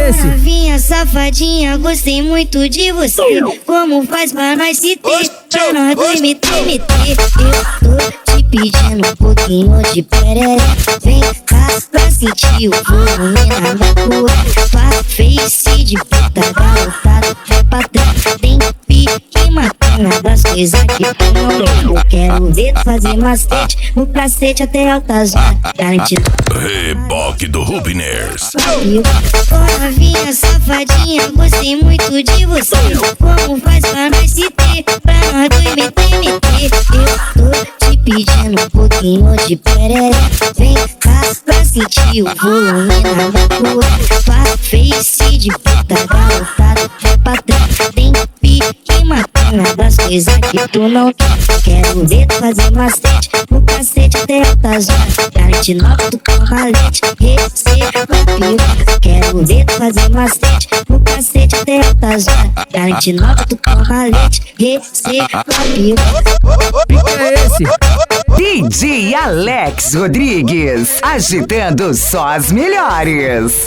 esse? Novinha safadinha, gostei muito de você. Como faz pra nós se ter? Pra nós dois me ter. Eu tô te pedindo um pouquinho de perere. Vem cá pra sentir o volume na loucura. Face de puta, garotado é patrão. Tem pique matando das coisas que tu não. Eu quero ver tu fazer macete no cacete até altas horas. Garantido. Reboque do Rubiners. Novinha safadinha, gostei muito de você. Como faz pra nós se ter? Pra nós dois meter. Eu tô te pedindo um pouquinho de perere. Vem cá pra sentir o volume na loucura. Face de puta, garotado é patrão. Tem pique matando das coisas que tu não quer. Quero ver tu fazer macete no cacete até altas horas. Garante nota do cavalete, receba piroca. Quero ver tu fazer macete no cacete até altas horas. Garante nota do cavalete, receba piroca. Que é esse? DJ Alex Rodrigues, agitando só as melhores.